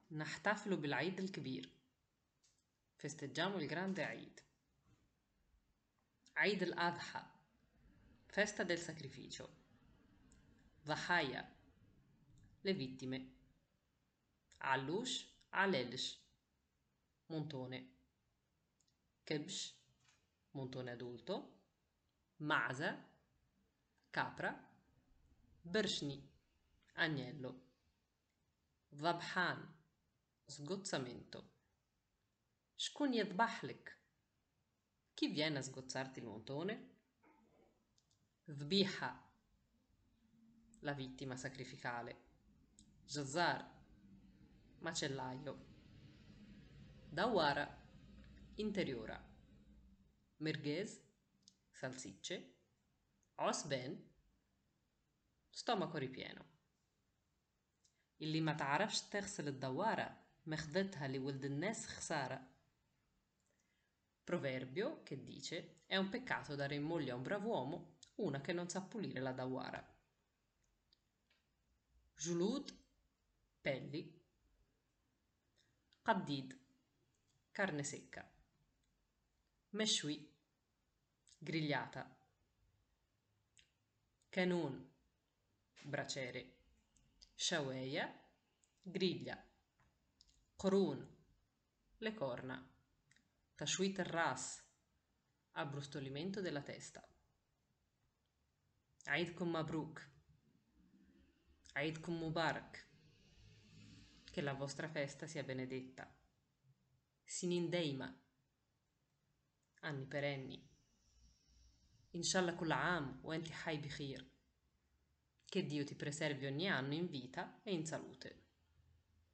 نحتفل بالعيد الكبير. Festeggiamo il grande Eid. Eid al-Adha, festa del sacrificio. Dhahaya, le vittime. Alush, Alelish, montone. Kebsh, montone adulto. Ma'za, capra. Bershni, agnello. Dhabhan, sgozzamento. Shkun yadbahlek, chi viene a sgozzarti il montone? Dhbiha, la vittima sacrificale. Jazar, macellaio. Dawara, interiora. Merguez, salsicce. Osben, stomaco ripieno. اللي ما تعرفش تغسل الدوارة مخدتها لولد الناس خسارة. Proverbio che dice: è un peccato dare in moglie a un brav'uomo una che non sa pulire la dawara. Julud, pelli. Qaddid, carne secca. Meshwi, grigliata. Kanun, braciere. Shaweya, griglia. Qurun, le corna. Tashwit al-ras, abbrustolimento della testa. Eidkum Mabruk, Eidkum Mubarak, che la vostra festa sia benedetta. Sinin Deima, anni perenni. Inshallah kull aam wa enti hay bi khir, che Dio ti preservi ogni anno in vita e in salute.